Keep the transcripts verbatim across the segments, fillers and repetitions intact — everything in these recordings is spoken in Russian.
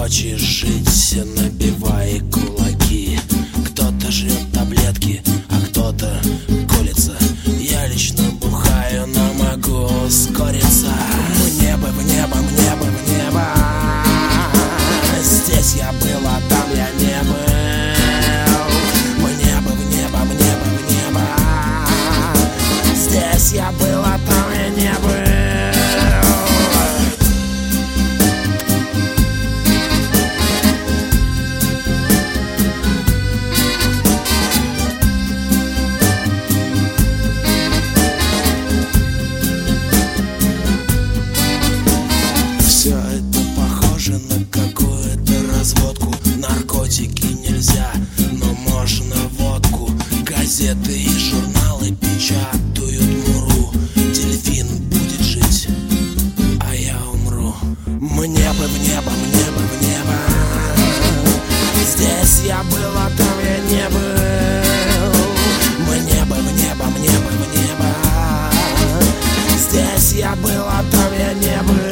Хочешь жить, набивай кулаки. Кто-то жрет таблетки, а кто-то колется. Я лично бухаю, но могу ускориться. Мне бы в небо, мне бы в небо. Здесь я был, а там я не был. Мне бы в небо, мне бы в небо. Здесь я был, а там я не был. Все это похоже на какую-то разводку. Наркотики нельзя, но можно водку. Газеты и журналы печатают муру. Дельфин будет жить, а я умру. Мне бы в небо, мне бы в небо. Здесь я был, а там я не был. Мне бы в небо, мне бы в небо. Здесь я был, а там я не был.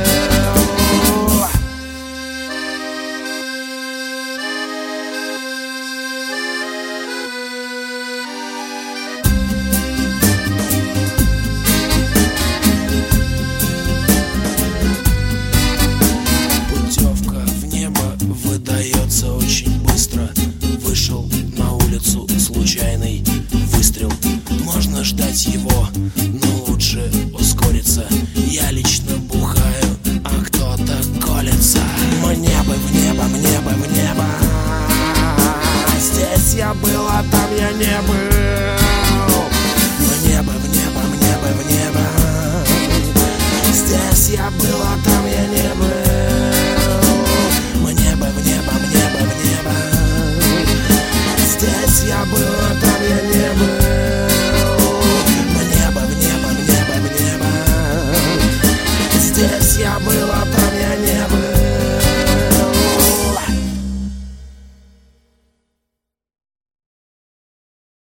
Выдается очень быстро. Вышел на улицу, случайный выстрел. Можно ждать его, но лучше ускориться. Я лично бухаю, а кто-то колется. Мне бы в небо, мне бы в небо. Здесь я был, а там я не был. Мне бы в небо, мне бы в небо. Здесь я был, а там я не был. Здесь я был, а там я не был. Мне бы в небо, мне бы в небо. Здесь я был, а там